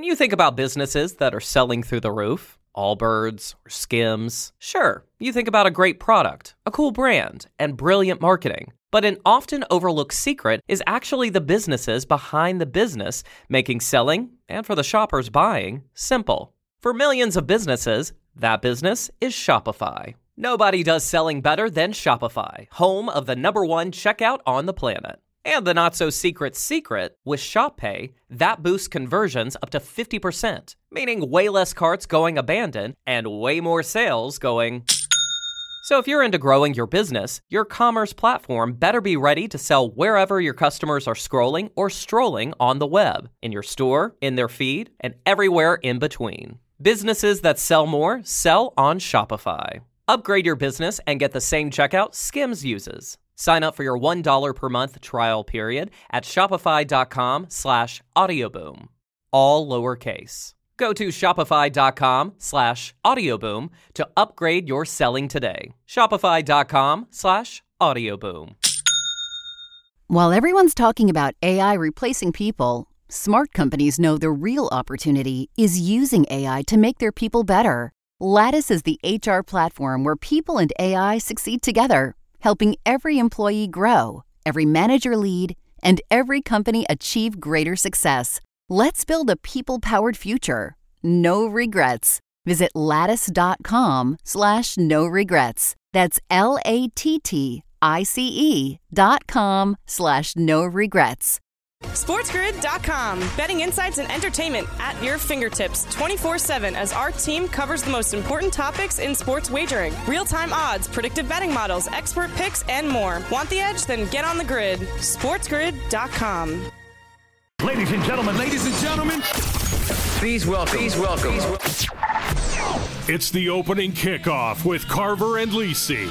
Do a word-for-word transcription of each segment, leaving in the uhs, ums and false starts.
When you think about businesses that are selling through the roof, Allbirds or Skims, sure, you think about a great product, a cool brand, and brilliant marketing. But an often overlooked secret is actually the businesses behind the business, making selling, and for the shoppers buying, simple. For millions of businesses, that business is Shopify. Nobody does selling better than Shopify, home of the number one checkout on the planet. And the not-so-secret secret, with Shop Pay, that boosts conversions up to fifty percent, meaning way less carts going abandoned and way more sales going... So if you're into growing your business, your commerce platform better be ready to sell wherever your customers are scrolling or strolling on the web, in your store, in their feed, and everywhere in between. Businesses that sell more sell on Shopify. Upgrade your business and get the same checkout Skims uses. Sign up for your one dollar per month trial period at shopify.com slash audioboom. All lowercase. Go to shopify.com slash audioboom to upgrade your selling today. Shopify.com slash audioboom. While everyone's talking about A I replacing people, smart companies know the real opportunity is using A I to make their people better. Lattice is the H R platform where people and A I succeed together, helping every employee grow, every manager lead, and every company achieve greater success. Let's build a people-powered future. No regrets. Visit lattice.com slash no regrets. That's L-A-T-T-I-C-E dot com slash no regrets. SportsGrid dot com. Betting insights and entertainment at your fingertips twenty-four seven as our team covers the most important topics in sports wagering. Real-time odds, predictive betting models, expert picks, and more. Want the edge? Then get on the grid. SportsGrid dot com. Ladies and gentlemen, ladies and gentlemen, please welcome, please welcome. It's the opening kickoff with Carver and Lisi.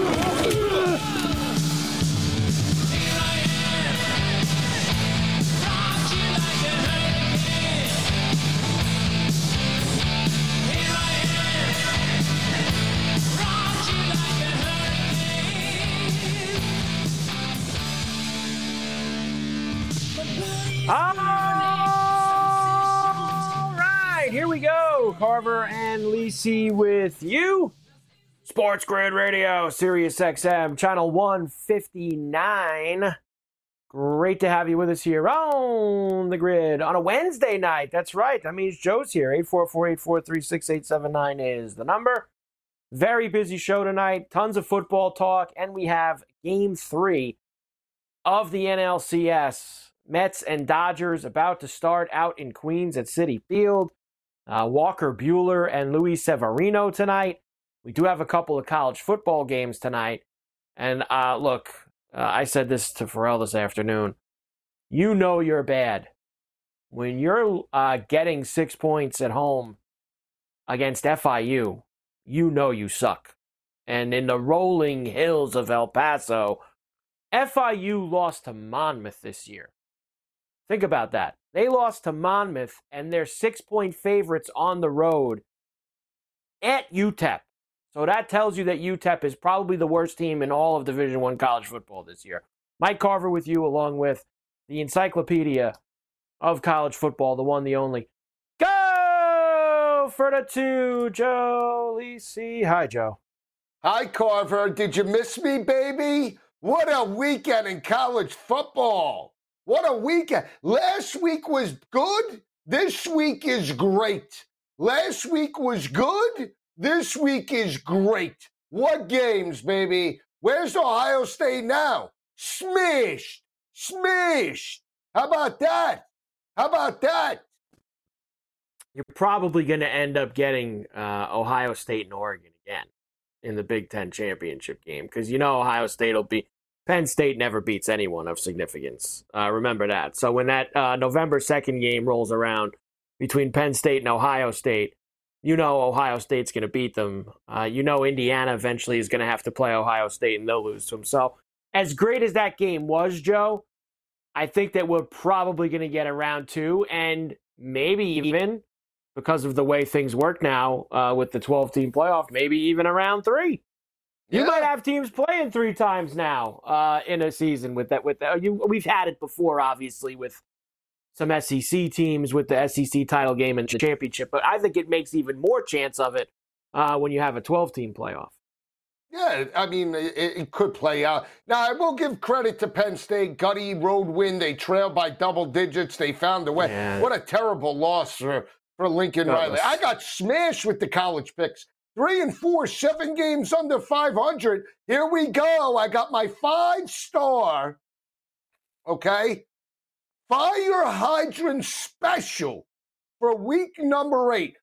All right, here we go. Carver and Lisi with you. Sports Grid Radio, Sirius X M, channel one fifty-nine. Great to have you with us here on the grid on a Wednesday night. That's right. That means Joe's here. eight four four, eight four three, six eight seven nine is the number. Very busy show tonight. Tons of football talk. And we have game three of the N L C S. Mets and Dodgers about to start out in Queens at Citi Field. Uh, Walker Buehler and Luis Severino tonight. We do have a couple of college football games tonight. And uh, look, uh, I said this to Pharrell this afternoon. You know you're bad when you're uh, getting six points at home against F I U. You know you suck. And in the rolling hills of El Paso, F I U lost to Monmouth this year. Think about that. They lost to Monmouth, and they're six-point favorites on the road at U T E P. So that tells you that U T E P is probably the worst team in all of Division I college football this year. Mike Carver with you, along with the encyclopedia of college football, the one, the only. Go for the two, Joe Lisi. Hi, Joe. Hi, Carver. Did you miss me, baby? What a weekend in college football. What a weekend. Last week was good. This week is great. Last week was good. This week is great. What games, baby? Where's Ohio State now? Smashed. Smashed. How about that? How about that? You're probably going to end up getting uh, Ohio State and Oregon again in the Big Ten championship game because you know Ohio State will be... Penn State never beats anyone of significance. Uh, remember that. So when that uh, November second game rolls around between Penn State and Ohio State, you know Ohio State's going to beat them. Uh, you know Indiana eventually is going to have to play Ohio State and they'll lose to them. So as great as that game was, Joe, I think that we're probably going to get a round two and maybe even, because of the way things work now uh, with the twelve-team playoff, maybe even a round three. You yeah. might have teams playing three times now uh, in a season with that. With that, you, we've had it before, obviously, with some S E C teams with the S E C title game and the championship. But I think it makes even more chance of it uh, when you have a twelve-team playoff. Yeah, I mean, it, it could play out. Now, I will give credit to Penn State. Gutty road win. They trailed by double digits. They found a way. Yeah. What a terrible loss for, for Lincoln That Riley. was- I got smashed with the college picks. Three and four, seven games under five hundred. Here we go. I got my five-star, okay, fire hydrant special for week number eight.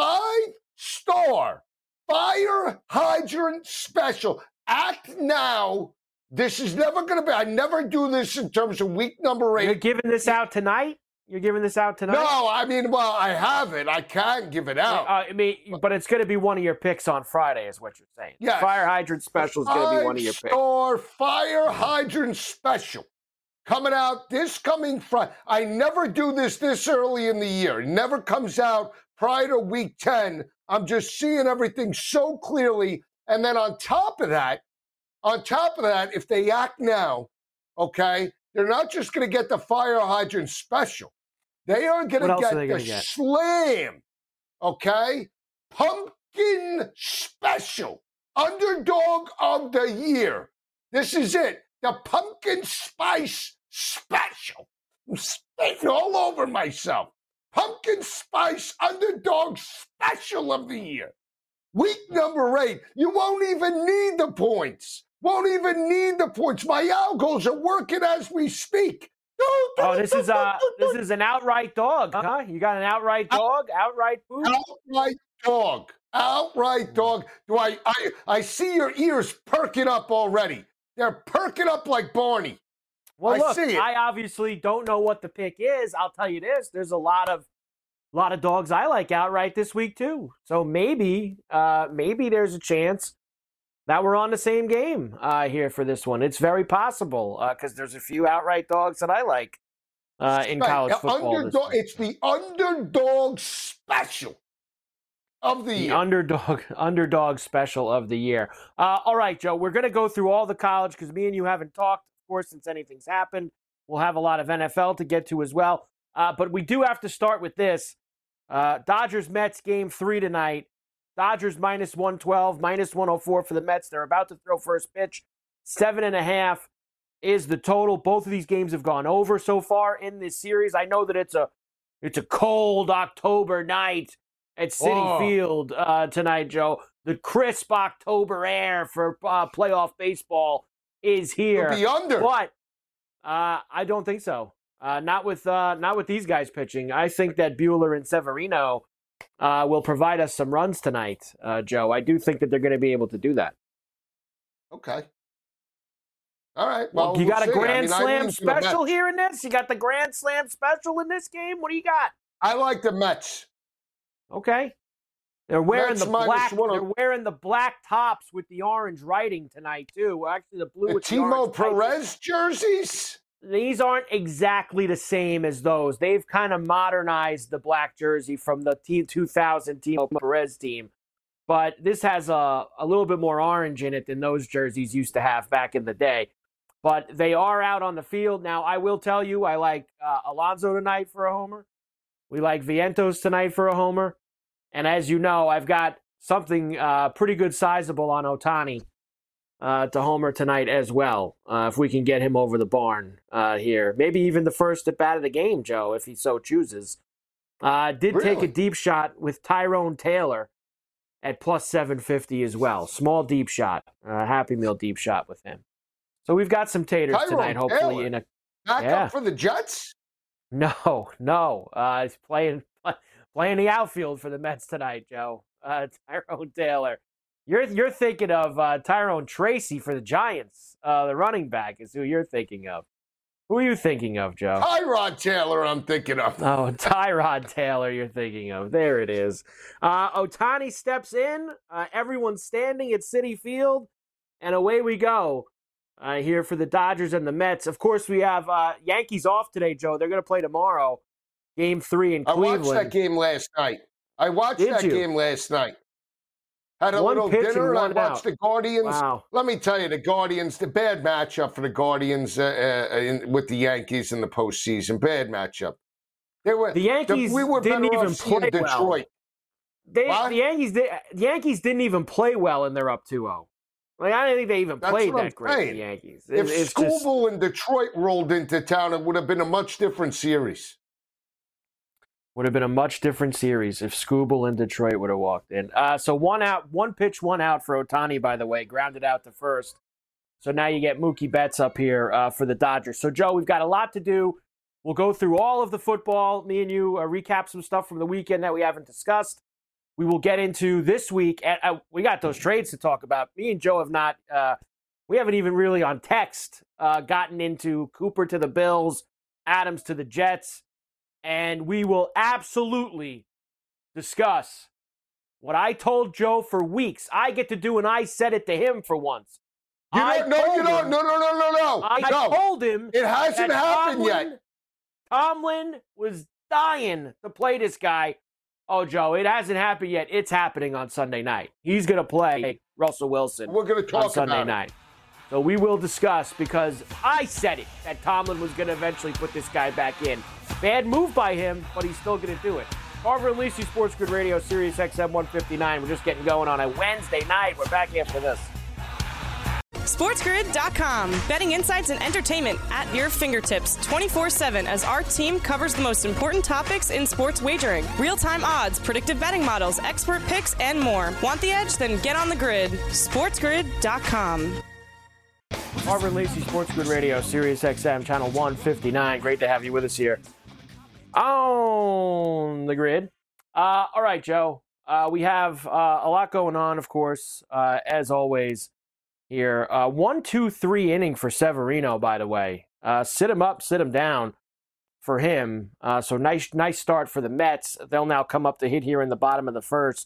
Five-star fire hydrant special. Act now. This is never going to be. I never do this in terms of week number eight. You're giving this out tonight? You're giving this out tonight? No, I mean, well, I have it. I can give it out. Uh, I mean, but it's going to be one of your picks on Friday, is what you're saying. Yes. Fire hydrant special is going to be one of your picks. Five-star fire hydrant special coming out this coming Friday. I never do this this early in the year. It never comes out prior to week ten. I'm just seeing everything so clearly. And then on top of that, on top of that, if they act now, okay, they're not just going to get the fire hydrant special. They are going What to else are get they the gonna get? slam, okay, pumpkin special, underdog of the year. This is it, the pumpkin spice special. I'm spitting all over myself. Pumpkin spice underdog special of the year. Week number eight, you won't even need the points. Won't even need the points. My algos are working as we speak. Oh, this is uh this is an outright dog, huh? You got an outright dog, outright boost? Outright dog. Outright dog. Do I, I I see your ears perking up already. They're perking up like Barney. Well, I look, see it. I obviously don't know what the pick is. I'll tell you this: there's a lot of, lot of dogs I like outright this week too. So maybe, uh, maybe there's a chance that we're on the same game uh, here for this one. It's very possible because uh, there's a few outright dogs that I like uh, in Right. college Uh, football. this Underdog, week. it's the underdog special of the The year. underdog underdog special of the year. Uh, all right, Joe, we're going to go through all the college because me and you haven't talked, of course, since anything's happened. We'll have a lot of N F L to get to as well. Uh, but we do have to start with this. Uh, Dodgers-Mets game three tonight. Dodgers minus one twelve, minus one oh four for the Mets. They're about to throw first pitch. Seven and a half is the total. Both of these games have gone over so far in this series. I know that it's a it's a cold October night at Citi Oh. Field uh, tonight, Joe. The crisp October air for uh, playoff baseball is here. It'll be under. But uh, I don't think so. Uh, not with uh, not with these guys pitching. I think that Buehler and Severino uh, will provide us some runs tonight, uh, Joe. I do think that they're going to be able to do that. Okay. All right. Well, Well, you we'll got a see. I Grand mean, I Slam lean to the Mets. special here in this? You got the Grand Slam special in this game? What do you got? I like the Mets. Okay. They're wearing Mets the minus black. one oh- They're wearing the black tops with the orange writing tonight too. Well, actually, the blue The with the Timo orange writing. Perez jerseys? These aren't exactly the same as those. They've kind of modernized the black jersey from the T two thousand Timo Perez team. But this has a, a little bit more orange in it than those jerseys used to have back in the day. But they are out on the field. Now, I will tell you, I like uh, Alonso tonight for a homer. We like Vientos tonight for a homer. And as you know, I've got something uh, pretty good sizable on Ohtani uh, to homer tonight as well, uh, if we can get him over the barn uh, here. Maybe even the first at bat of the game, Joe, if he so chooses. Uh, did take Really? a deep shot with Tyrone Taylor at plus seven fifty as well. Small deep shot, uh, Happy Meal deep shot with him. So we've got some taters Tyrone tonight, hopefully. Taylor? in a Back Yeah. up for the Jets? No, no. Uh, he's playing playing the outfield for the Mets tonight, Joe. Uh, Tyrone Taylor. You're you're thinking of uh, Tyrone Tracy for the Giants. Uh, the running back is who you're thinking of. Who are you thinking of, Joe? Tyrod Taylor, I'm thinking of. Oh, Tyrod Taylor you're thinking of. There it is. Uh, Ohtani steps in. Uh, everyone's standing at Citi Field. And away we go uh, here for the Dodgers and the Mets. Of course, we have uh, Yankees off today, Joe. They're going to play tomorrow. Game three in I Cleveland. watched that game last night. I watched Did that you? game last night. Had a One little pitch and dinner and I one watched out. the Guardians. Wow. Let me tell you, the Guardians, the bad matchup for the Guardians uh, uh, in, with the Yankees in the postseason. Bad matchup. They were, the Yankees the, we were didn't better even off seeing play Detroit. well. They, What? the Yankees, the Yankees didn't even play well, and they're up two oh. Like I don't think they even That's played what I'm that great. saying. The Yankees. If It- it's Scooble just, and Detroit rolled into town, it would have been a much different series. would have been a much different series if Scooble and Detroit would have walked in. Uh, so one out, one pitch, one out for Ohtani. By the way, grounded out to first. So now you get Mookie Betts up here uh, for the Dodgers. So Joe, we've got a lot to do. We'll go through all of the football. Me and you uh, recap some stuff from the weekend that we haven't discussed. We will get into this week. And, uh, we got those trades to talk about. Me and Joe have not, uh, we haven't even really on text uh, gotten into Cooper to the Bills, Adams to the Jets. And we will absolutely discuss what I told Joe for weeks. I get to do, and I said it to him for once. You I don't, no, you told don't. him- No, no, no, no, no. I no. told him It hasn't that happened Tomlin, yet. Tomlin was dying to play this guy. Oh, Joe, it hasn't happened yet. It's happening on Sunday night. He's going to play Russell Wilson We're going to talk on Sunday about it. night. So we will discuss, because I said it, that Tomlin was going to eventually put this guy back in. Bad move by him, but he's still going to do it. Carver and Lisi, Sports Grid Radio, Sirius X M one fifty-nine. We're just getting going on a Wednesday night. We're back after this. SportsGrid dot com. Betting insights and entertainment at your fingertips twenty-four seven as our team covers the most important topics in sports wagering. Real-time odds, predictive betting models, expert picks, and more. Want the edge? Then get on the grid. SportsGrid dot com. Carver and Lacey, Sports Grid Radio, Sirius X M, channel one fifty-nine. Great to have you with us here on the grid. Uh, all right, Joe. Uh, we have uh, a lot going on, of course, uh, as always here. Uh, one, two, three inning for Severino, by the way. Uh, sit him up, sit him down for him. Uh, so nice, nice start for the Mets. They'll now come up to hit here in the bottom of the first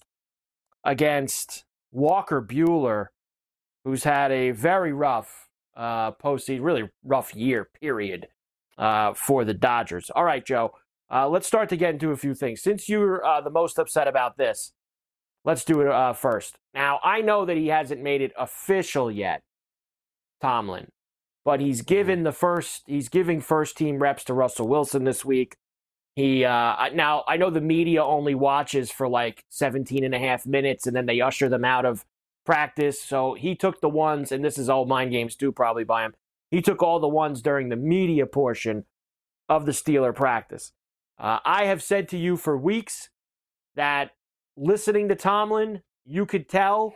against Walker Buehler, who's had a very rough uh, postseason, really rough year, period, uh, for the Dodgers. All right, Joe, uh, let's start to get into a few things. Since you're uh, the most upset about this, let's do it uh, first. Now, I know that he hasn't made it official yet, Tomlin, but he's given the first, he's giving first team reps to Russell Wilson this week. He, uh, now, I know the media only watches for like seventeen and a half minutes, and then they usher them out of practice. So he took the ones, and this is all mind games too, probably by him. He took all the ones during the media portion of the Steeler practice. Uh, I have said to you for weeks that listening to Tomlin, you could tell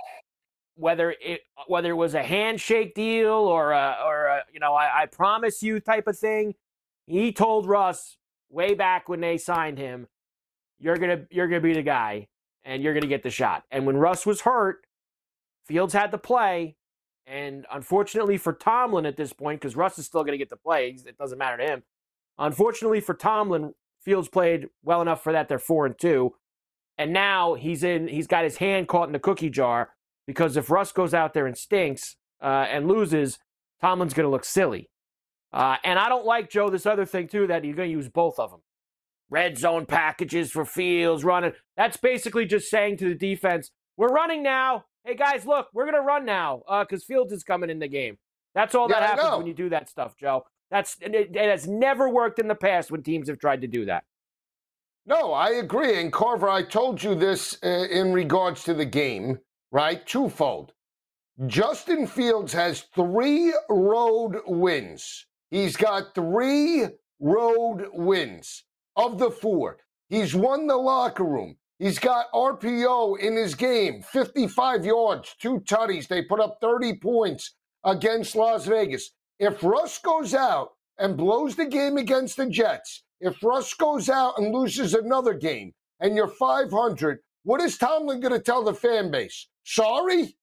whether it whether it was a handshake deal or a, or a, you know, I, I promise you type of thing. He told Russ way back when they signed him, you're gonna you're gonna be the guy and you're gonna get the shot. And when Russ was hurt, Fields had to play, and unfortunately for Tomlin at this point, because Russ is still gonna get to play, it doesn't matter to him. Unfortunately for Tomlin, Fields played well enough for that. They're four and two. And now he's in. He's got his hand caught in the cookie jar, because if Russ goes out there and stinks uh, and loses, Tomlin's going to look silly. Uh, and I don't like, Joe, this other thing too, that he's going to use both of them. Red zone packages for Fields running. That's basically just saying to the defense, "We're running now. Hey guys, look, we're going to run now because uh, Fields is coming in the game." That's all Yeah, that I happens know. when you do that stuff, Joe. That's it, it has never worked in the past when teams have tried to do that. No, I agree. And Carver, I told you this uh, in regards to the game, right? Twofold. Justin Fields has three road wins. He's got three road wins of the four. He's won the locker room. He's got R P O in his game, fifty-five yards, two tutties. They put up thirty points against Las Vegas. If Russ goes out and blows the game against the Jets, if Russ goes out and loses another game and you're five hundred, what is Tomlin going to tell the fan base? Sorry?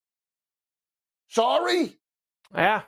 Sorry? Yeah.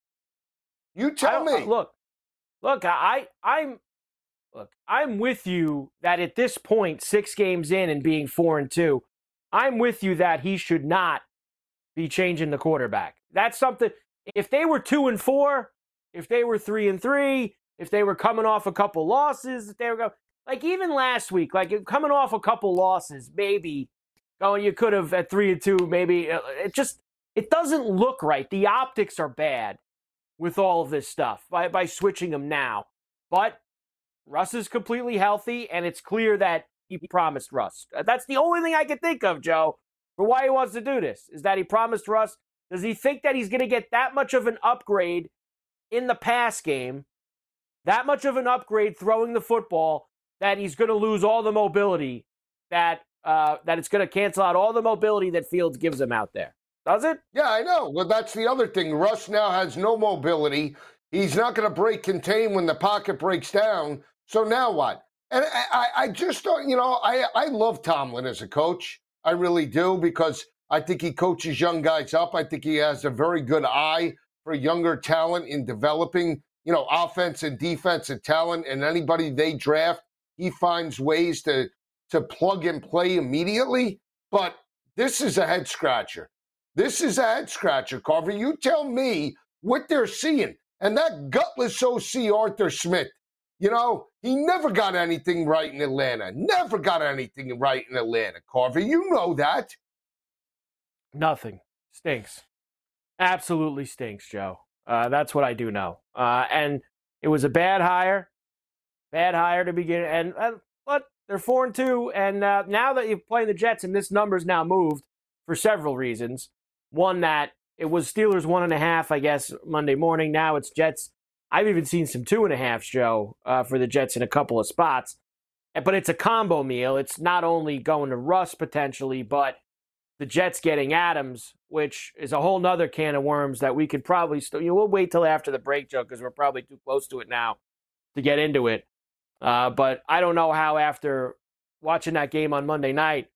You tell I- me. Look, look, I, I'm, look, I'm with you that at this point, six games in and being four and two, I'm with you that he should not be changing the quarterback. That's something. If they were two and four, if they were three and three, if they were coming off a couple losses, if they were going like even last week, like coming off a couple losses, maybe going you could have at three and two, maybe it just it doesn't look right. The optics are bad with all of this stuff by by switching them now. But Russ is completely healthy, and it's clear that he promised Russ. That's the only thing I can think of, Joe, for why he wants to do this, is that he promised Russ. Does he think that he's going to get that much of an upgrade in the pass game, that much of an upgrade throwing the football, that he's going to lose all the mobility, that uh, that it's going to cancel out all the mobility that Fields gives him out there? Does it? Yeah, I know. Well, that's the other thing. Russ now has no mobility. He's not going to break contain when the pocket breaks down. So now what? And I, I just don't, you know, I, I love Tomlin as a coach. I really do, because I think he coaches young guys up. I think he has a very good eye for younger talent in developing, you know, offense and defensive talent. And anybody they draft, he finds ways to, to plug and play immediately. But this is a head scratcher. This is a head scratcher, Carver. You tell me what they're seeing. And that gutless O C, Arthur Smith, you know, he never got anything right in Atlanta. Never got anything right in Atlanta, Carver. You know that. Nothing. Stinks. Absolutely stinks, Joe. Uh, that's what I do know. Uh, and it was a bad hire. Bad hire to begin. And, and but they're four and two. And uh, now that you're playing the Jets, and this number's now moved for several reasons. One, that it was Steelers one and a half, I guess, Monday morning. Now it's Jets. I've even seen some two and a half, Joe, uh, for the Jets in a couple of spots. But it's a combo meal. It's not only going to Russ potentially, but the Jets getting Adams, which is a whole nother can of worms that we could probably still, you know, we'll wait till after the break, Joe, because we're probably too close to it now to get into it. Uh, but I don't know how, after watching that game on Monday night,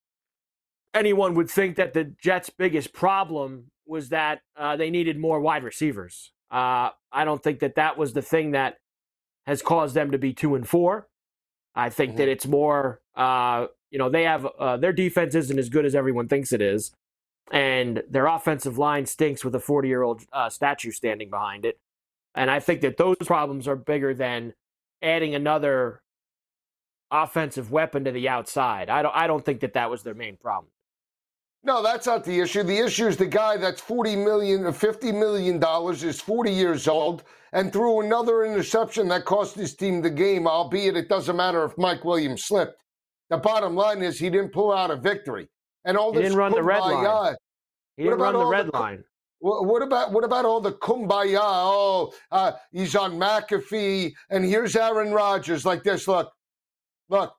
anyone would think that the Jets' biggest problem was that uh, they needed more wide receivers. Uh, I don't think that that was the thing that has caused them to be two and four. I think mm-hmm. that it's more, uh, you know, they have uh, their defense isn't as good as everyone thinks it is, and their offensive line stinks with a forty-year-old uh, statue standing behind it. And I think that those problems are bigger than adding another offensive weapon to the outside. I don't. I don't think that that was their main problem. No, that's not the issue. The issue is the guy that's forty million dollars, fifty million dollars, is forty years old, and threw another interception that cost his team the game, albeit it doesn't matter if Mike Williams slipped. The bottom line is he didn't pull out a victory. And all he this didn't run the red line. Uh, he didn't run the red the, line. What about what about all the kumbaya? Oh, uh, he's on McAfee, and here's Aaron Rodgers like this. Look, look,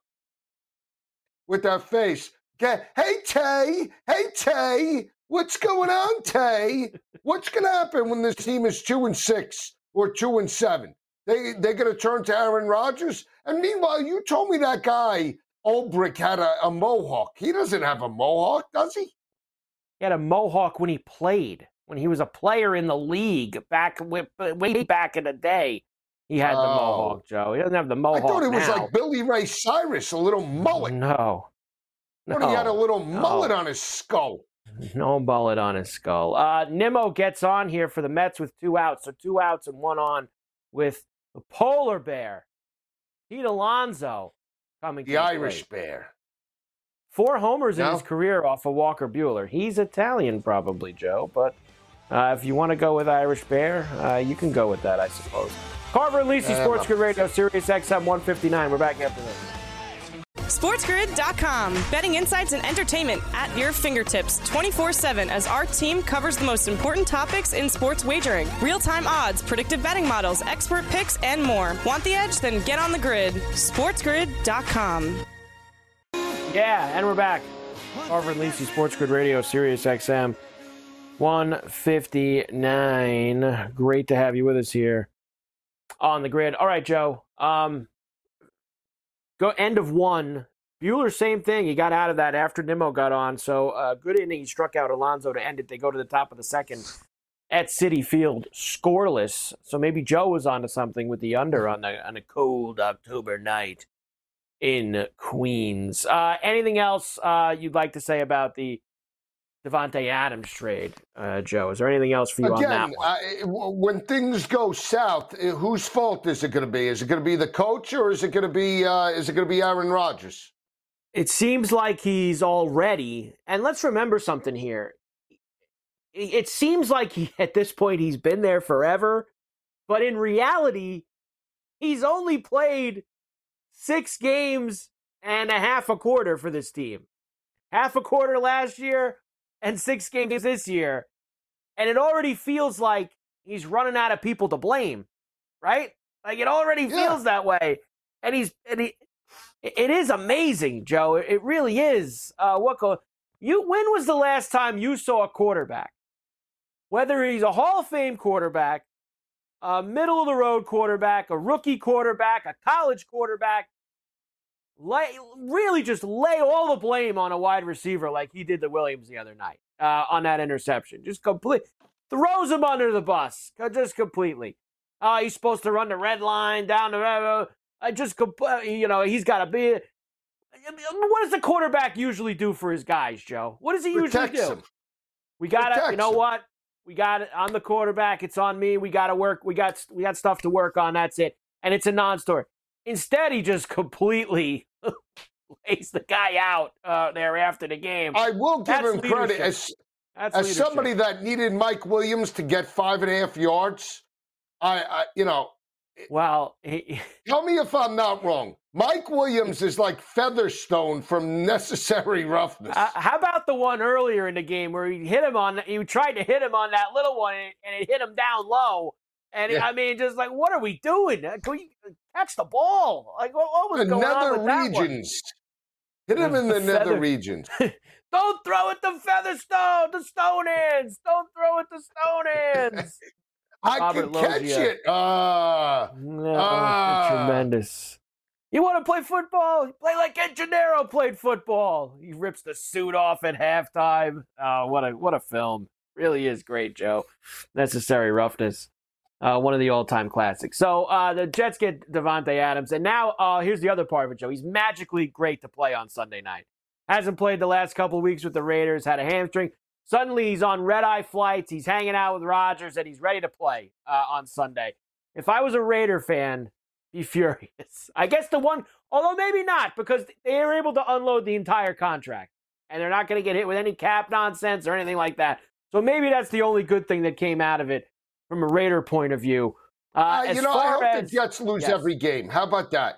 with that face. Okay. Hey, Tay. Hey, Tay. What's going on, Tay? What's going to happen when this team is two and six or two and seven? They they're going to turn to Aaron Rodgers. And meanwhile, you told me that guy Ulbrich had a, a mohawk. He doesn't have a mohawk, does he? He had a mohawk when he played. When he was a player in the league back way back in the day, he had oh. the mohawk, Joe. He doesn't have the mohawk I thought it was now. like Billy Ray Cyrus, a little mullet. No. But no. he had a little no. mullet on his skull. No mullet on his skull. Uh, Nimmo gets on here for the Mets with two outs. So two outs and one on with the polar bear, Pete Alonso, coming to the the Irish plate. bear. Four homers no? in his career off of Walker Buehler. He's Italian probably, Joe, but uh, if you want to go with Irish bear, uh, you can go with that, I suppose. Carver and Lisi, uh, Sports Grid Radio, Sirius X M one fifty-nine. We're back after this. SportsGrid dot com. Betting insights and entertainment at your fingertips twenty-four seven as our team covers the most important topics in sports wagering. Real-time odds, predictive betting models, expert picks, and more. Want the edge? Then get on the grid. SportsGrid dot com. Yeah, and we're back. Carver and Lisi, Sports Grid Radio, Sirius X M one fifty-nine. Great to have you with us here on the grid. All right, Joe. Um... Go end of one. Buehler, same thing. He got out of that after Nimmo got on. So uh, good inning. He struck out Alonso to end it. They go to the top of the second at Citi Field, scoreless. So maybe Joe was onto something with the under on the on a cold October night in Queens. Uh, anything else uh, you'd like to say about the Davante Adams trade, uh, Joe? Is there anything else for you Again, on that one? Uh, when things go south, whose fault is it going to be? Is it going to be the coach, or is it going to be uh, is it going to be Aaron Rodgers? It seems like he's already, and let's remember something here. It seems like he, at this point he's been there forever, but in reality, He's only played six games and a half a quarter for this team. Half a quarter last year and six games this year. And it already feels like he's running out of people to blame, right? Like it already Yeah. feels that way. And he's and he, it is amazing, Joe. It really is. Uh, what go, you? When was the last time you saw a quarterback, whether he's a Hall of Fame quarterback, a middle of the road quarterback, a rookie quarterback, a college quarterback, lay, really just lay all the blame on a wide receiver like he did to Williams the other night uh, on that interception? Just complete throws him under the bus, just completely. Uh, he's supposed to run the red line down the road. I just, you know, he's got to be. What does the quarterback usually do for his guys, Joe? What does he usually Protects do? him. We got to, you Protects know him. what? We got it. I'm the quarterback. It's on me. We got to work. We got, we got stuff to work on. That's it. And it's a non-story. Instead, he just completely lays the guy out uh, there after the game. I will give That's him credit leadership. as That's as leadership. somebody that needed Mike Williams to get five and a half yards. I, I you know, Well, he, tell me if I'm not wrong. Mike Williams is like Featherstone from Necessary Roughness. Uh, how about the one earlier in the game where he hit him on? He tried to hit him on that little one, and, and it hit him down low. And Yeah. I mean, just like, what are we doing? Can we catch the ball? Like, what, what was the going on nether with that one? regions. Hit him in the The nether feather- regions. Don't throw it to Featherstone, the Stone Hands. Don't throw it to Stone Hands. I Robert can catch Loggia. it. Uh, No, Ah. tremendous. You want to play football? Play like Ed Gennaro played football. He rips the suit off at halftime. Oh, what a what a film! Really is great, Joe. Necessary Roughness, uh, one of the all-time classics. So uh, the Jets get Devontae Adams, and now uh, here's the other part of it, Joe. He's magically great to play on Sunday night. Hasn't played the last couple of weeks with the Raiders. Had a hamstring. Suddenly he's on red-eye flights. He's hanging out with Rodgers, and he's ready to play uh, on Sunday. If I was a Raider fan, be furious. I guess the one, although maybe not, because they were able to unload the entire contract, and they're not going to get hit with any cap nonsense or anything like that. So maybe that's the only good thing that came out of it from a Raider point of view. Uh, uh, as you know, I far hope as, the Jets lose yes. every game. How about that?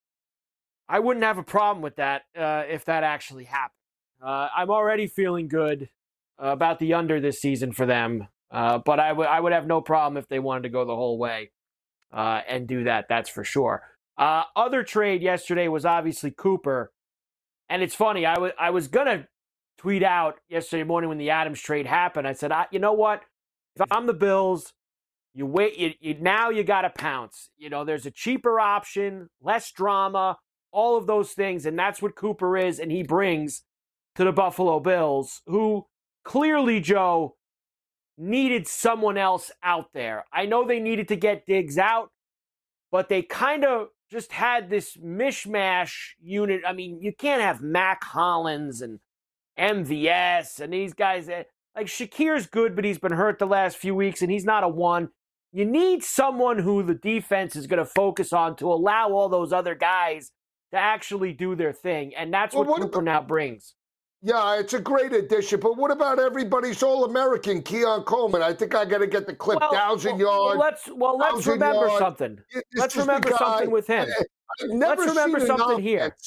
I wouldn't have a problem with that uh, if that actually happened. Uh, I'm already feeling good uh, about the under this season for them, uh, but I would I would have no problem if they wanted to go the whole way uh, and do that. That's for sure. Uh, other trade yesterday was obviously Cooper, and it's funny. I was I was gonna tweet out yesterday morning when the Adams trade happened. I said, I, you know what? If I'm the Bills, you wait. You, you, now you got to pounce. You know, there's a cheaper option, less drama, all of those things, and that's what Cooper is, and he brings to the Buffalo Bills, who clearly, Joe, needed someone else out there. I know they needed to get Diggs out, but they kind of just had this mishmash unit. I mean, you can't have Mac Hollins and M V S and these guys. Like, Shakir's good, but he's been hurt the last few weeks, and he's not a one. You need someone who the defense is going to focus on to allow all those other guys to actually do their thing, and that's Well, what, what Cooper about- now brings. Yeah, it's a great addition, but what about everybody's All-American, Keon Coleman? I think I got to get the clip, Well, thousand well, yards. well, let's well let's thousand remember yard. something. It's Let's just remember a guy- something with him. I've never Let's remember seen an something here. offense-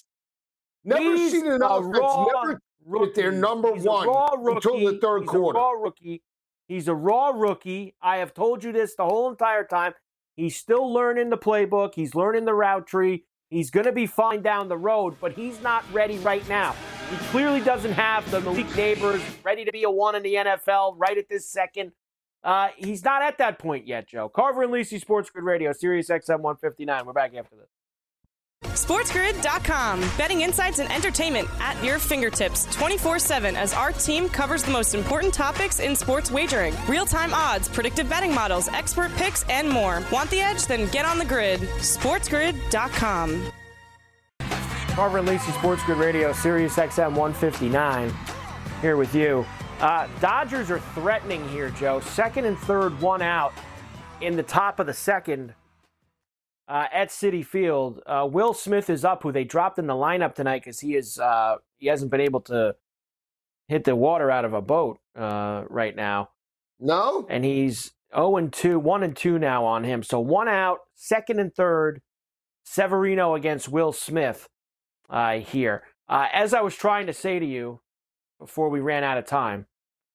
Never He's seen an a offense raw never rookie. with their number He's a one raw until the rookie. third He's quarter. A raw rookie. He's a raw rookie. I have told you this the whole entire time. He's still learning the playbook. He's learning the route tree. He's going to be fine down the road, but he's not ready right now. He clearly doesn't have the Malik Neighbors ready to be a one in the N F L right at this second. Uh, he's not at that point yet, Joe. Carver and Lisi, Sports Grid Radio, Sirius X M one fifty-nine. We're back after this. SportsGrid dot com. Betting insights and entertainment at your fingertips twenty-four seven as our team covers the most important topics in sports wagering. Real-time odds, predictive betting models, expert picks, and more. Want the edge? Then get on the grid. SportsGrid dot com. Carver and Lacey, Sports Grid Radio, Sirius X M one fifty-nine, here with you. Uh, Dodgers are threatening here, Joe. Second and third, one out in the top of the second uh, at Citi Field. Uh, Will Smith is up, who they dropped in the lineup tonight because he is uh, he hasn't been able to hit the water out of a boat uh, right now. No? And he's oh and two, one and two now on him. So one out, second and third. Severino against Will Smith uh, here. Uh, as I was trying to say to you before we ran out of time,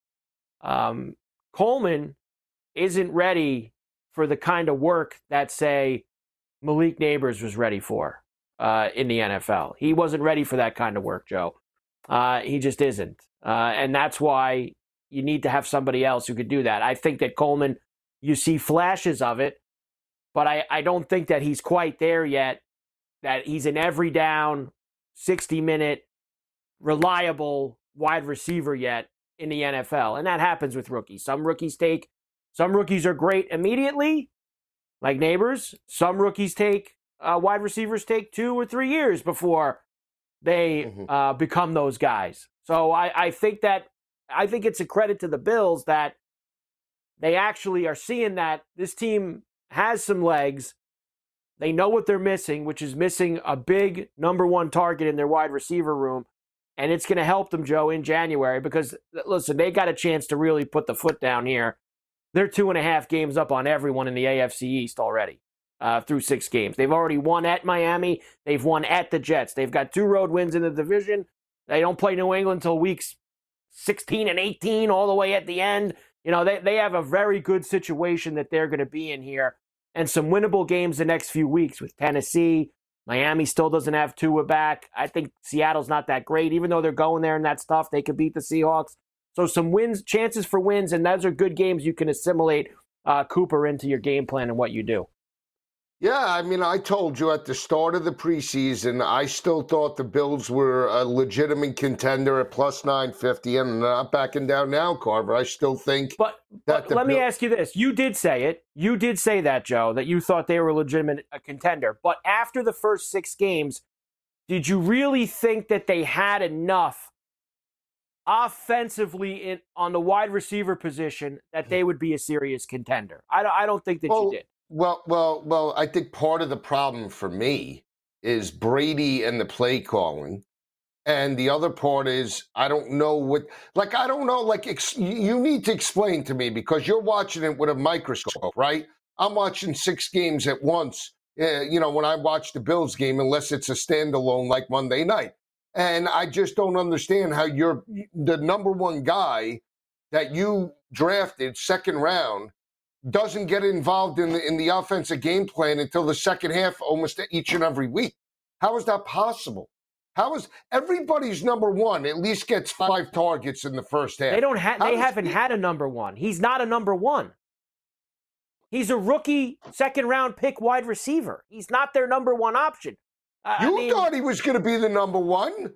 um, Coleman isn't ready for the kind of work that, say, Malik Neighbors was ready for uh, in the N F L. He wasn't ready for that kind of work, Joe. Uh, he just isn't. Uh, and that's why you need to have somebody else who could do that. I think that Coleman, you see flashes of it, but I, I don't think that he's quite there yet, that he's an every down, sixty-minute, reliable wide receiver yet in the N F L. And that happens with rookies. Some rookies take, some rookies are great immediately, like Neighbors. Some rookies take, uh, wide receivers take two or three years before they mm-hmm. uh, become those guys. So I, I think that, I think it's a credit to the Bills that they actually are seeing that this team has some legs. They know what they're missing, which is missing a big number one target in their wide receiver room. And it's going to help them, Joe, in January because, listen, they got a chance to really put the foot down here. They're two and a half games up on everyone in the A F C East already uh, through six games. They've already won at Miami. They've won at the Jets. They've got two road wins in the division. They don't play New England until weeks sixteen and eighteen, all the way at the end. You know, they, they have a very good situation that they're going to be in here. And some winnable games the next few weeks with Tennessee. Miami still doesn't have Tua back. I think Seattle's not that great. Even though they're going there and that stuff, they could beat the Seahawks. So some wins, chances for wins, and those are good games you can assimilate uh, Cooper into your game plan and what you do. Yeah, I mean, I told you at the start of the preseason, I still thought the Bills were a legitimate contender at plus nine fifty, and I'm not backing down now, Carver. I still think but, that but let Bill- me ask you this. You did say it. You did say that, Joe, that you thought they were a legitimate a contender. But after the first six games, did you really think that they had enough offensively in, on the wide receiver position that they would be a serious contender? I don't, I don't think that well, you did. Well, well, well, I think part of the problem for me is Brady and the play calling. And the other part is I don't know what, like, I don't know, like, ex- you need to explain to me because you're watching it with a microscope, right? I'm watching six games at once, uh, you know, when I watch the Bills game, unless it's a standalone like Monday night. And I just don't understand how you're the number one guy that you drafted second round doesn't get involved in the in the offensive game plan until the second half almost each and every week. How is that possible? How is everybody's number one at least gets five targets in the first half? They don't have they haven't he- had a number one. He's not a number one. He's a rookie second round pick wide receiver. He's not their number one option. Uh, you I mean, thought he was going to be the number one?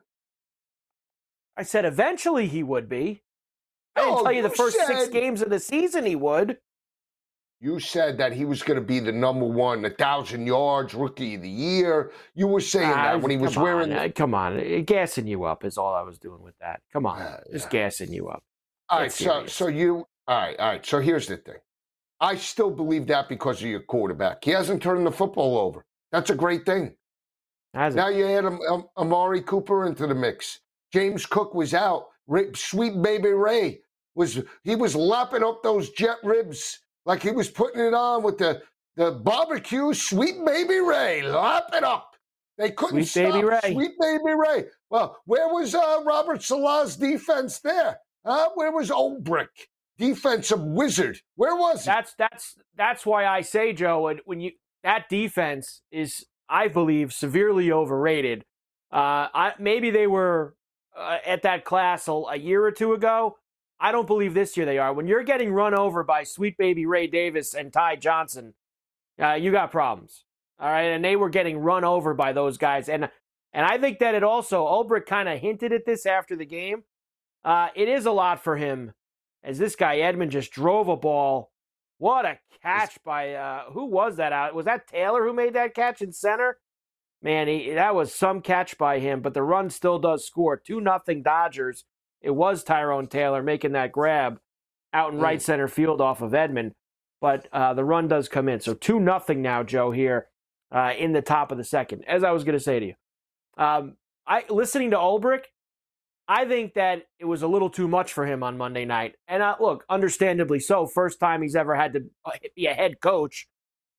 I said eventually he would be. I didn't no, tell you the first said- six games of the season he would. You said that he was going to be the number one, a thousand yards, rookie of the year. You were saying uh, that when he was wearing. On, the... Come on, gassing you up is all I was doing with that. Come on, uh, just yeah. gassing you up. All right, so so you. All right, all right. So here's the thing. I still believe that because of your quarterback. He hasn't turned the football over. That's a great thing. Has now you add Am- Amari Cooper into the mix. James Cook was out. Sweet baby Ray was he was lapping up those jet ribs. Like he was putting it on with the, the barbecue, Sweet Baby Ray. Lap it up. They couldn't Sweet stop Baby Ray. Sweet Baby Ray. Well, where was uh, Robert Saleh's defense there? Huh? Where was Olbrick? Defensive wizard. Where was he? That's that's that's why I say, Joe, when you that defense is, I believe, severely overrated. Uh, I, maybe they were uh, at that class a, a year or two ago. I don't believe this year they are. When you're getting run over by Sweet Baby Ray Davis and Ty Johnson, uh, you got problems. All right, and they were getting run over by those guys. And and I think that it also, Ulbrich kind of hinted at this after the game. Uh, it is a lot for him as this guy, Edmond, just drove a ball. What a catch by, uh, who was that out? Was that Taylor who made that catch in center? Man, he, that was some catch by him, but the run still does score. two nothing Dodgers. It was Tyrone Taylor making that grab out in right center field off of Edmond. But uh, the run does come in. So two nothing now, Joe, here uh, in the top of the second. As I was going to say to you, um, I listening to Ulbrich, I think that it was a little too much for him on Monday night. And uh, look, understandably so. First time he's ever had to be a head coach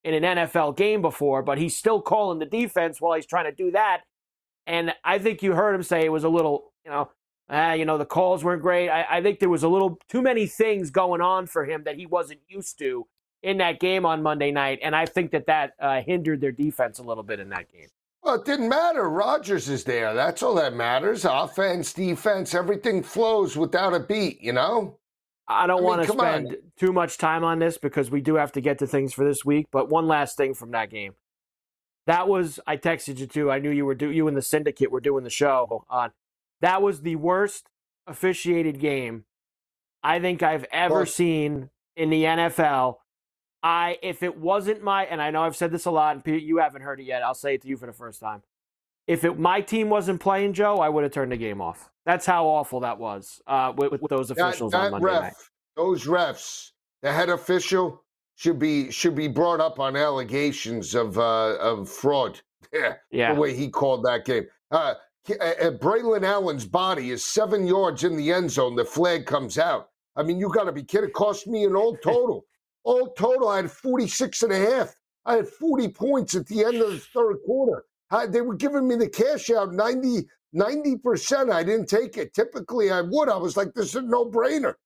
in an N F L game before, but he's still calling the defense while he's trying to do that. And I think you heard him say it was a little, you know, ah, you know, the calls weren't great. I, I think there was a little too many things going on for him that he wasn't used to in that game on Monday night. And I think that that uh, hindered their defense a little bit in that game. Well, it didn't matter. Rodgers is there. That's all that matters. Offense, defense, everything flows without a beat, you know? I don't I mean, want to come spend on. too much time on this because we do have to get to things for this week. But one last thing from that game. That was, I texted you too. I knew you were do, you and the syndicate were doing the show on. That was the worst officiated game I think I've ever Well, seen in the N F L. I, if it wasn't my, and I know I've said this a lot, and Pete, you haven't heard it yet. I'll say it to you for the first time. If it, my team wasn't playing, Joe, I would have turned the game off. That's how awful that was uh, with, with those officials that, on that Monday ref, night. those refs, the head official should be should be brought up on allegations of uh, of fraud. Yeah, Yeah. the way he called that game. Uh, uh, Braylon Allen's body is seven yards in the end zone. The flag comes out. I mean, you got to be kidding. It cost me an all total. all total, I had forty-six and a half. I had forty points at the end of the third quarter. I, they were giving me the cash out ninety, ninety percent. I didn't take it. Typically, I would. I was like, this is a no-brainer.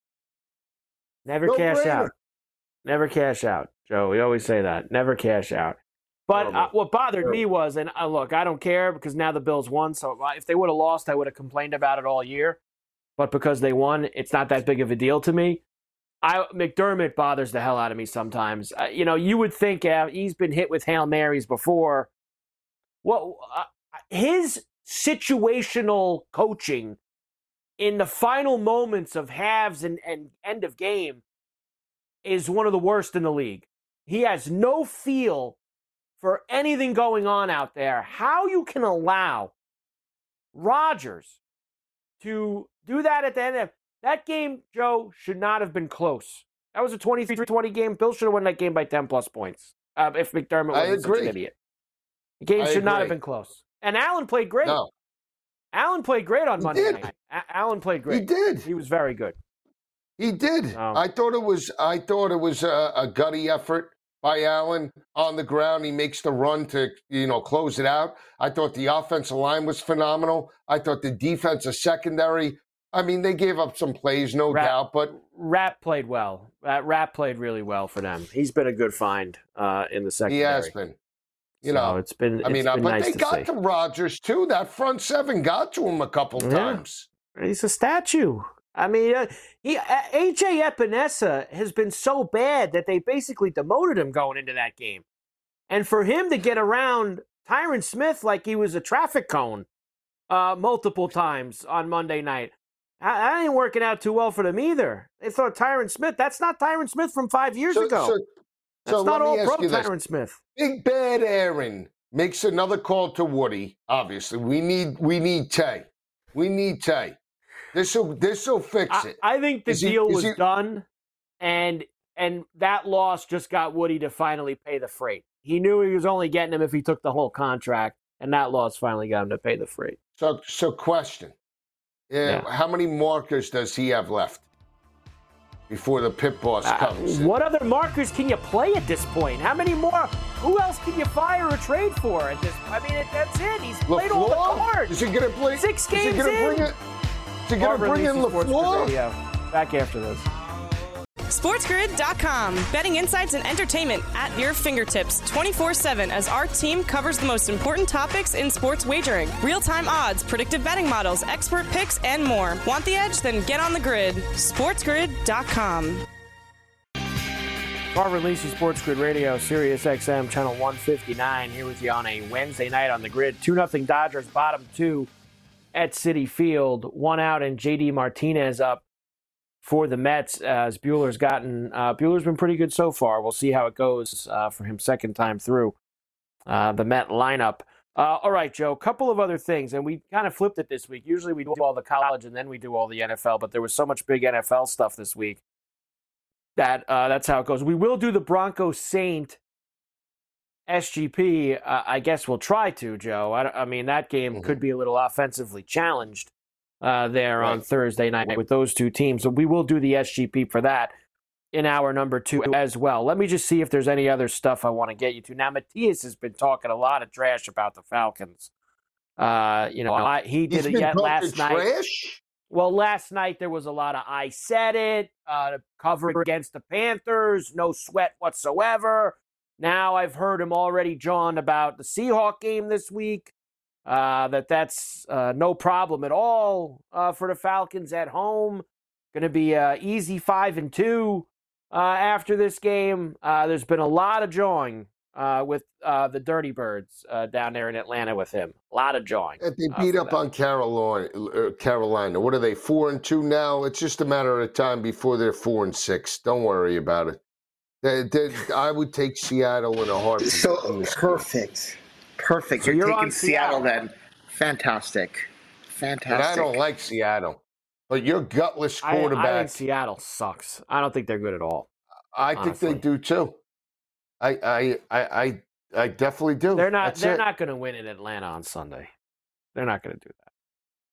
Never No cash brainer. out. Never cash out, Joe. We always say that. Never cash out. But uh, what bothered me was, and uh, look, I don't care because now the Bills won. So if they would have lost, I would have complained about it all year. But because they won, it's not that big of a deal to me. I McDermott bothers the hell out of me sometimes. Uh, you know, you would think uh, he's been hit with Hail Marys before. Well, uh, his situational coaching in the final moments of halves and, and end of game is one of the worst in the league. He has no feel for anything going on out there. How you can allow Rodgers to do that at the end of that game, Joe, should not have been close. That was a twenty-three twenty game. Bill should have won that game by ten plus points uh, if McDermott I wasn't such agree. an idiot. The game I should not agree. have been close. And Allen played great. No, Allen played great on He Monday did. night. A- Allen played great. he did. He was very good. He did. Um, I thought it was. I thought it was a, a gutty effort by Allen on the ground. He makes the run to you know close it out. I thought the offensive line was phenomenal. I thought the defensive secondary. I mean, they gave up some plays, no Rap- doubt, but Rapp played well. Uh, Rapp played really well for them. He's been a good find uh, in the secondary. he has been. You So know, it's been. I mean, it's uh, been but nice they to got see. to Rodgers too. That front seven got to him a couple Yeah. times. He's a statue. I mean, uh, he uh, A J Epinesa has been so bad that they basically demoted him going into that game, and for him to get around Tyron Smith like he was a traffic cone uh, multiple times on Monday night, that ain't working out too well for them either. They thought Tyron Smith. That's not Tyron Smith from five years So, ago. so, that's so not let me all ask pro you this. Tyron Smith. Big Bad Aaron makes another call to Woody. Obviously, we need we need Tay. We need Tay. This will this will fix I, it. I think the Is he- deal is was he- done, and and that loss just got Woody to finally pay the freight. He knew he was only getting him if he took the whole contract, and that loss finally got him to pay the freight. So so question. Uh, Yeah. How many markers does he have left before the pit boss Uh, comes? what other markers can you play at this point? How many more? Who else can you fire or trade for at this? I mean, it, that's it. He's played all the LaFleur? cards. Is he going to play? Six is he games gonna in. Bring it, is he going to Barbara bring in Lisi Sports Grid LaFleur? Radio. Back after this. SportsGrid dot com. Betting insights and entertainment at your fingertips twenty-four seven as our team covers the most important topics in sports wagering. Real-time odds, predictive betting models, expert picks, and more. Want the edge? Then get on the grid. SportsGrid dot com. Carver Lisi Sports Grid Radio, Sirius X M, channel one fifty-nine, here with you on a Wednesday night on the grid. two nothing Dodgers, bottom two at Citi Field. One out and J D Martinez up for the Mets as Buehler's gotten, uh, Buehler's been pretty good so far. We'll see how it goes uh, for him second time through uh, the Met lineup. Uh, all right, Joe, a couple of other things, and we kind of flipped it this week. Usually we do all the college and then we do all the N F L, but there was so much big N F L stuff this week that uh, that's how it goes. We will do the Broncos Saint S G P. Uh, I guess we'll try to, Joe. I, I mean, that game Mhm. could be a little offensively challenged uh, there on Right. Thursday night with those two teams. So we will do the S G P for that. in hour number two as well. Let me just see if there's any other stuff I want to get you to. Now, Matthias has been talking a lot of trash about the Falcons. Uh, you know, I, he did He's it been yet last talking night. trash? Well, last night there was a lot of I said it, uh, cover against the Panthers, no sweat whatsoever. Now I've heard him already, John, about the Seahawk game this week, uh, that that's uh, no problem at all uh, for the Falcons at home. Going to be uh, easy five and two uh, after this game. Uh, there's been a lot of jawing uh, with uh, the Dirty Birds uh, down there in Atlanta with him. A lot of jawing. And they beat uh, up on Carolina. Uh, Carolina. What are they, four and two now? It's just a matter of time before they're four and six. Don't worry about it. They, they, I would take Seattle in a heartbeat. So perfect, perfect. So you're, you're taking on Seattle, Seattle then. Fantastic, fantastic. And I don't like Seattle, but your gutless quarterback. I, I think Seattle sucks. I don't think they're good at all. I honestly. think they do too. I I I I, I definitely do. They're not. That's they're it. not going to win in Atlanta on Sunday. They're not going to do that.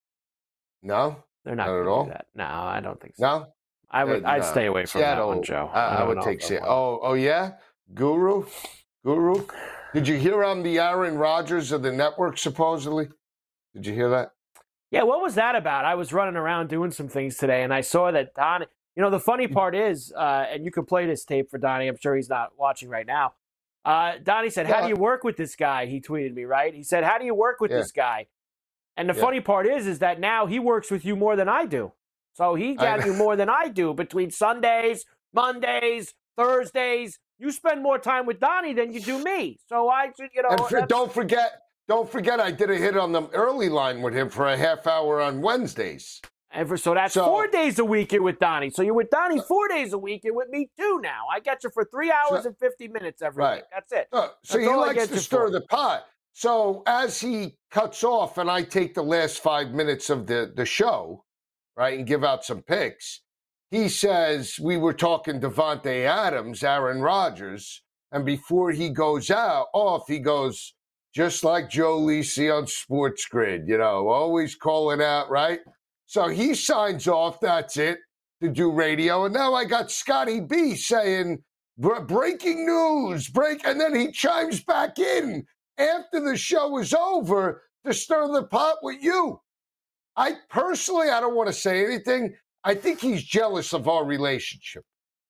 No, They're not, Not at going to all? do that. No, I don't think so. no. I would. Uh, I'd no. stay away from Seattle, that one, Joe. I, I don't would know take if I Seattle. would. Oh, oh yeah, Guru, Guru. Did you hear I'm the Aaron Rodgers of the network? Supposedly, did you hear that? Yeah, what was that about? I was running around doing some things today, and I saw that Don. You know, the funny part is, uh, and you can play this tape for Donnie. I'm sure he's not watching right now. Uh, Donnie said, "How Yeah. do you work with this guy?" He tweeted me, right? He said, "How do you work with Yeah. this guy?" And the Yeah. funny part is, is that now he works with you more than I do. So he got I- you more than I do between Sundays, Mondays, Thursdays. You spend more time with Donnie than you do me. So I, you know, And for, that's- don't forget, don't forget, I did a hit on the early line with him for a half hour on Wednesdays. And for, so that's So- four days a week you're with Donnie. So you're with Donnie four days a week. You're with me too now. I get you for three hours So- and fifty minutes every Right. week. That's it. Uh, so That's he all I likes get to you stir for. the pot. So as he cuts off and I take the last five minutes of the, the show, right, and give out some picks, he says we were talking Devontae Adams, Aaron Rodgers, and before he goes out off, he goes, just like Joe Lisi on Sports Grid, you know, always calling out, right? So he signs off, that's it, to do radio. And now I got Scotty B saying, "Br- breaking news, break, and then he chimes back in after the show is over to stir the pot with you. I personally, I don't want to say anything. I think he's jealous of our relationship.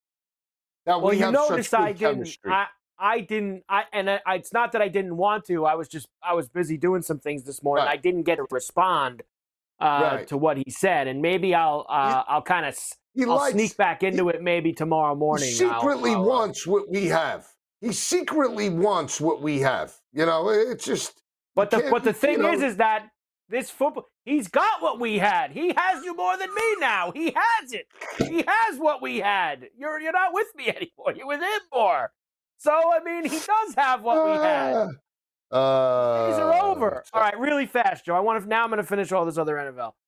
That Well, we you have noticed such good I didn't. chemistry. I, I didn't. I and I, it's not that I didn't want to. I was just I was busy doing some things this morning. Right. I didn't get to respond uh, Right. to what he said, and maybe I'll uh, I'll kind of he I'll likes- sneak back into it maybe tomorrow morning. He secretly I'll, I'll, uh, wants what we have. He secretly wants what we have. You know, it's just. But you the can't- but the thing you know, is, is that this football, he's got what we had. He has you more than me now. He has it. He has what we had. You're you're not with me anymore. You're with him more. So I mean, he does have what we had. Uh, These are over. All right, really fast, Joe. I want to now. I'm going to finish all this other N F L.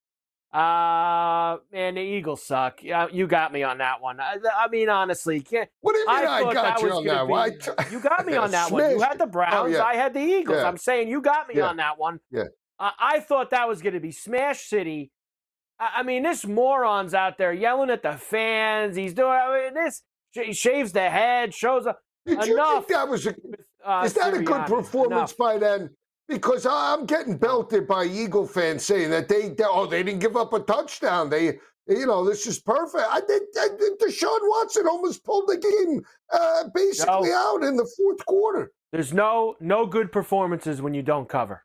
Uh, man, the Eagles suck. Yeah, you got me on that one. I, I mean, honestly, can't. What do you mean I, thought got that you was on gonna that be- one? I t- You got me on that one. You Smashed had the it. Browns. Oh, yeah. I had the Eagles. Yeah. I'm saying you got me Yeah. on that one. Yeah. Uh, I thought that was going to be Smash City. I, I mean, this moron's out there yelling at the fans. He's doing. I mean, this. He shaves the head. Shows up. Did you Enough. think that was a? Uh, Is that a good Sirianni. performance Enough. by them? Because I- I'm getting belted by Eagle fans saying that they, they oh they didn't give up a touchdown. They you know this is perfect. I think I think Deshaun Watson almost pulled the game uh, basically No. out in the fourth quarter. There's no no good performances when you don't cover.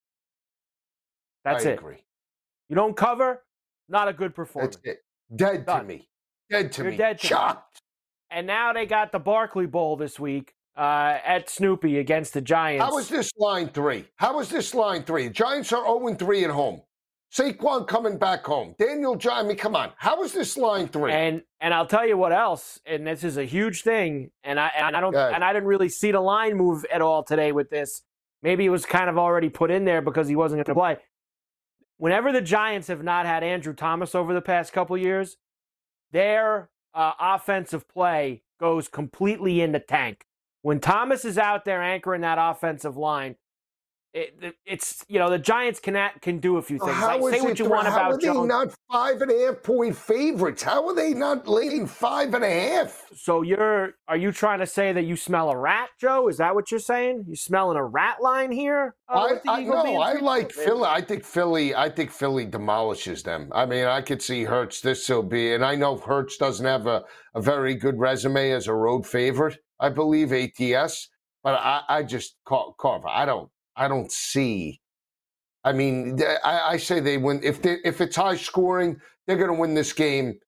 That's I it. agree. You don't cover, not a good performance. That's it. Dead to Done. me. Dead to You're me. dead to me. Shocked. And now they got the Barkley Bowl this week uh, at Snoopy against the Giants. How is this line three? How is this line three? Giants are oh and three at home. Saquon coming back home. Daniel Jones. I mean, come on. How is this line three? And and I'll tell you what else, and this is a huge thing, and I and I don't Go ahead. and I didn't really see the line move at all today with this. Maybe it was kind of already put in there because he wasn't going to play. Whenever the Giants have not had Andrew Thomas over the past couple years, their uh, offensive play goes completely in the tank. When Thomas is out there anchoring that offensive line, It, it's you know the Giants can act, can do a few things. How like, say what you th- want how about are they Jones. not five and a half point favorites? How are they not laying five and a half? So you're are you trying to say that you smell a rat, Joe? Is that what you're saying? You smelling a rat line here? Uh, I, with the I Eagles no, being I three- like Philly. I think Philly. I think Philly demolishes them. I mean, I could see Hurts. This will be, and I know Hurts doesn't have a, a very good resume as a road favorite. I believe A T S, but I, I just Carver. I don't. I don't see. I mean, I, I say they win. If they, if it's high scoring, they're going to win this game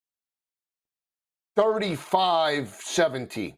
thirty-five seventeen.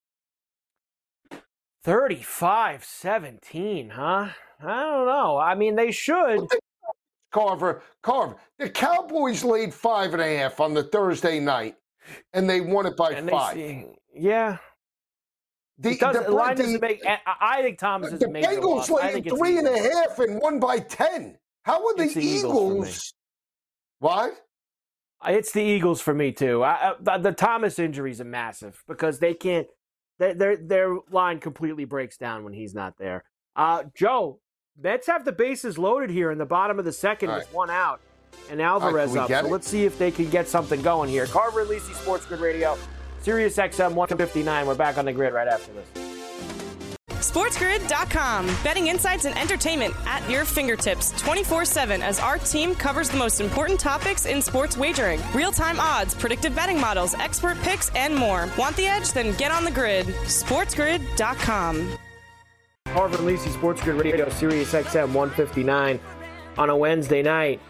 thirty-five seventeen, huh? I don't know. I mean, they should. Carver, Carver, the Cowboys laid five and a half on the Thursday night, and they won it by And they five. see- yeah. The, It doesn't, the, the line the- doesn't make. I I think Thomas is the a major Bengals loss. I laid think it's three and a Eagles. half and won by ten. How are the, It's the Eagles for me. Eagles? What? It's the Eagles for me too. I, I, the, the Thomas injuries are massive because they can't. Their their their line completely breaks down when he's not there. Uh, Joe, Mets have the bases loaded here in the bottom of the second All with right. one out and All right, Alvarez can we up. get So it? let's see if they can get something going here. Carver and Lisi, Sports Grid Radio, Sirius X M one fifty-nine. We're back on the grid right after this. SportsGrid dot com. Betting insights and entertainment at your fingertips twenty-four seven as our team covers the most important topics in sports wagering. Real-time odds, predictive betting models, expert picks, and more. Want the edge? Then get on the grid. SportsGrid dot com. Carver and Lisi, Sports Grid Radio, Sirius X M one fifty-nine on a Wednesday night.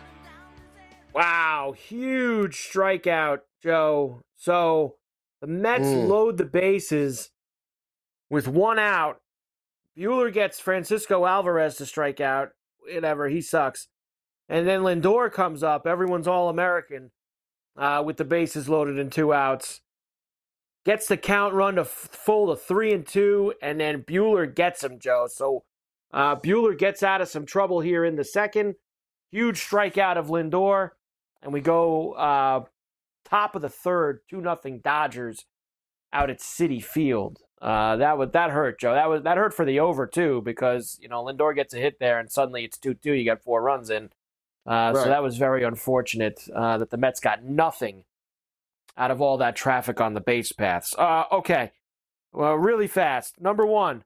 Wow, huge strikeout, Joe. So the Mets Mm. load the bases with one out. Buehler gets Francisco Alvarez to strike out. Whatever, he sucks. And then Lindor comes up. Everyone's All-American uh, with the bases loaded and two outs. Gets the count run to f- full to three and two, and then Buehler gets him, Joe. So uh, Buehler gets out of some trouble here in the second. Huge strikeout of Lindor, and we go uh, top of the third, two nothing Dodgers out at Citi Field. Uh, that would that hurt, Joe. That was that hurt for the over too, because you know Lindor gets a hit there, and suddenly it's two two. You got four runs in, uh, so Right. that was very unfortunate uh, that the Mets got nothing out of all that traffic on the base paths. Uh, okay, well, really fast. Number one,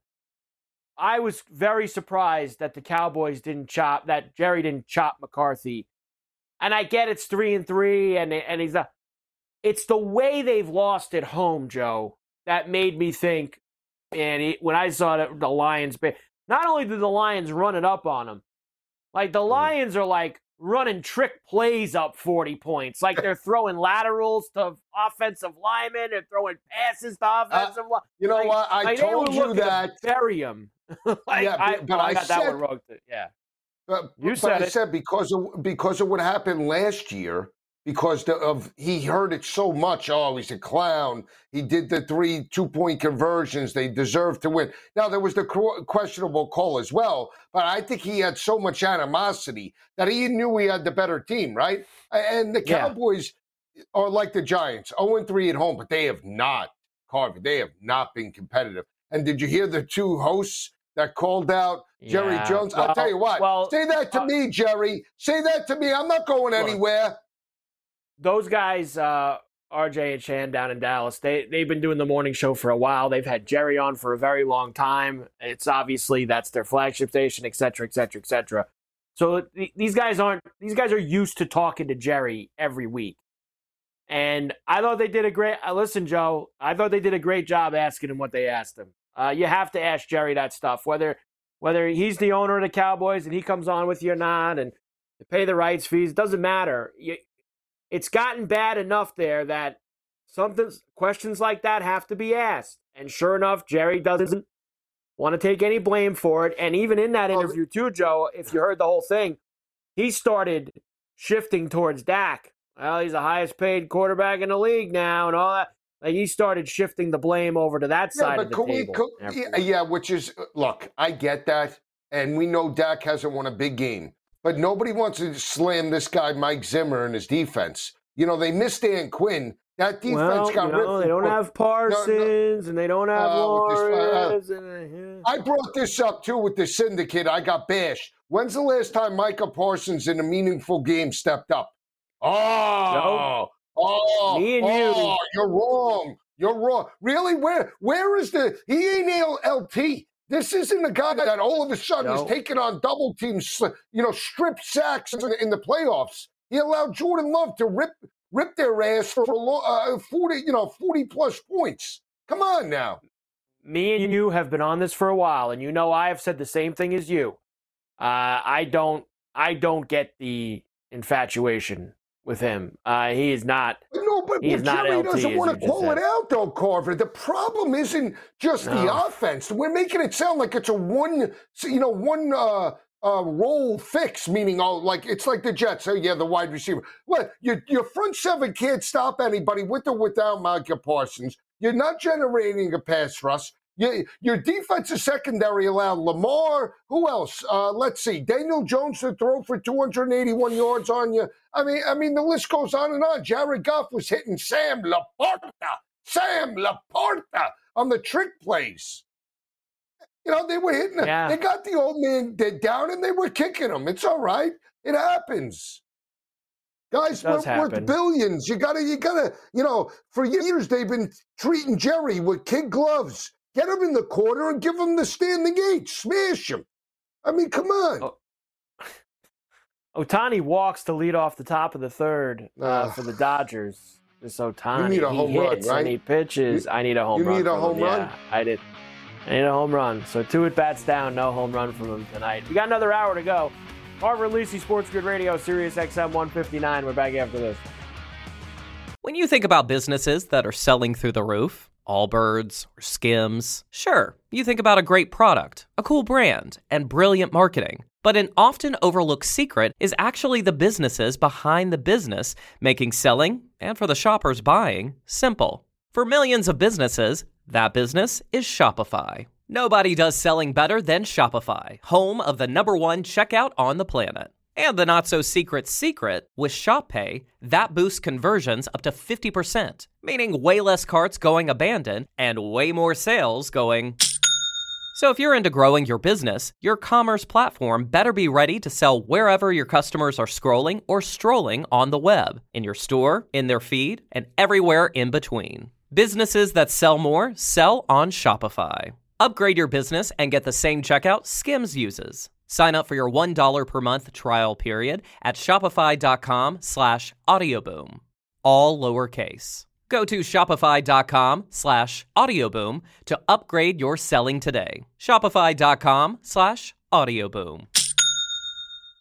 I was very surprised that the Cowboys didn't chop that Jerry didn't chop McCarthy, and I get it's three and three, and and he's a. It's the way they've lost at home, Joe, that made me think, man, he, when I saw the, the Lions, not only did the Lions run it up on them, like the Lions are like running trick plays up forty points. Like they're throwing laterals to offensive linemen, they're throwing passes to offensive linemen. You know like, what? I like told they were you looking to that. bury him. like, Yeah, I, but- but oh, I I got that said- one wrong. too. Yeah. But, You but said I it. said because of because of what happened last year, because the, of he heard it so much. Oh, he's a clown. He did the three two point conversions. They deserve to win. Now there was the qu- questionable call as well, but I think he had so much animosity that he knew he had the better team, right? And the Yeah. Cowboys are like the Giants, zero and three at home, but they have not, Carver. They have not been competitive. And did you hear the two hosts that called out Jerry Yeah. Jones? Well- I'll tell you what. well, say that to uh, me, Jerry. Say that to me. I'm not going Look. anywhere. Those guys, uh, R J and Shan down in Dallas, they, they've been doing the morning show for a while. They've had Jerry on for a very long time. It's obviously that's their flagship station, et cetera, et cetera, et cetera. So th- these guys aren't, these guys are used to talking to Jerry every week. And I thought they did a great, uh, listen, Joe, I thought they did a great job asking him what they asked him. Uh, you have to ask Jerry that stuff, whether whether he's the owner of the Cowboys and he comes on with you or not, and you pay the rights fees, doesn't matter. You, it's gotten bad enough there that something questions like that have to be asked. And sure enough, Jerry doesn't want to take any blame for it. And even in that interview too, Joe, if you heard the whole thing, he started shifting towards Dak. Well, he's the highest paid quarterback in the league now and all that. Like he started shifting the blame over to that side of the could table. could- after yeah, that. yeah, which is, look, I get that. And we know Dak hasn't won a big game. But nobody wants to slam this guy, Mike Zimmer, and his defense. You know, they missed Dan Quinn. That defense well, got you know, ripped. they don't have Parsons, no, no. and they don't have Uh, Lawrence. uh, and, I brought this up, too, with the syndicate. I got bashed. When's the last time Micah Parsons in a meaningful game stepped up? Oh, oh, Me and oh, you. You're wrong. You're wrong. Really? Where? Where is the? He ain't L T. This isn't a guy that all of a sudden No. is taking on double teams, you know, strip sacks in, in the playoffs. He allowed Jordan Love to rip rip their ass for uh, forty, you know, forty plus points. Come on now. Me and you have been on this for a while, and you know I have said the same thing as you. Uh, I don't, I don't get the infatuation with him. Uh, he is not. No, but, he is but not Jerry L T, doesn't as want you to just call said. it out, though, Carver. The problem isn't just the No. offense. We're making it sound like it's a one, you know, one uh, uh, role fix, meaning oh, like it's like the Jets. Oh, yeah, the wide receiver. What? Your your front seven can't stop anybody with or without Micah Parsons. You're not generating a pass rush. Your, your defensive secondary allowed Lamar. Who else? Uh, let's see. Daniel Jones to throw for two hundred eighty-one yards on you. I mean, I mean, the list goes on and on. Jared Goff was hitting Sam Laporta, Sam Laporta on the trick plays. You know, they were hitting him. Yeah. They got the old man dead down and they were kicking him. It's all right. It happens. Guys, we're does worth happen. billions. You gotta, you gotta, you know, for years they've been treating Jerry with kid gloves. Get him in the corner and give him the standing eight. Smash him. I mean, come on. Oh. Otani walks to lead off the top of the third uh, Ugh. for the Dodgers. This Otani. You need a he home run, hits right? And he pitches. You- I need a home you run. need a from home him. run? Yeah, I did. I need a home run. So two at bats down, no home run from him tonight. We got another hour to go. Carver and Lisi, Sports Grid Radio, Sirius X M one fifty-nine. We're back after this. When you think about businesses that are selling through the roof, Allbirds or Skims, sure, you think about a great product, a cool brand, and brilliant marketing. But an often overlooked secret is actually the businesses behind the business, making selling, and for the shoppers buying, simple. For millions of businesses, that business is Shopify. Nobody does selling better than Shopify, home of the number one checkout on the planet. And the not-so-secret secret, with Shop Pay, that boosts conversions up to fifty percent, meaning way less carts going abandoned and way more sales going... So if you're into growing your business, your commerce platform better be ready to sell wherever your customers are scrolling or strolling on the web, in your store, in their feed, and everywhere in between. Businesses that sell more sell on Shopify. Upgrade your business and get the same checkout Skims uses. Sign up for your one dollar per month trial period at shopify.com slash audioboom. All lowercase. Go to shopify.com slash audioboom to upgrade your selling today. Shopify.com slash audioboom.